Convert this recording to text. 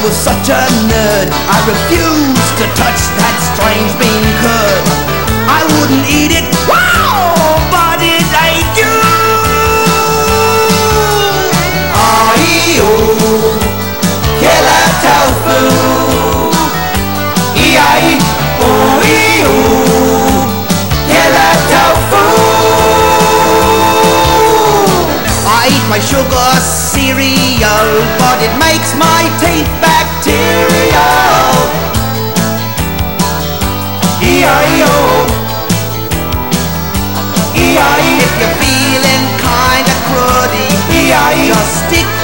was such a nerd, I refused to touch that strange bean curd. I wouldn't eat it, wow, but it ate you. E-I-E-O, killer tofu. E-I-E-O, killer tofu. I eat my sugar cereal, but it makes my teeth bacterial. E-I-E-O, E-I-E. If you're feeling kinda cruddy, E-I-E, just stick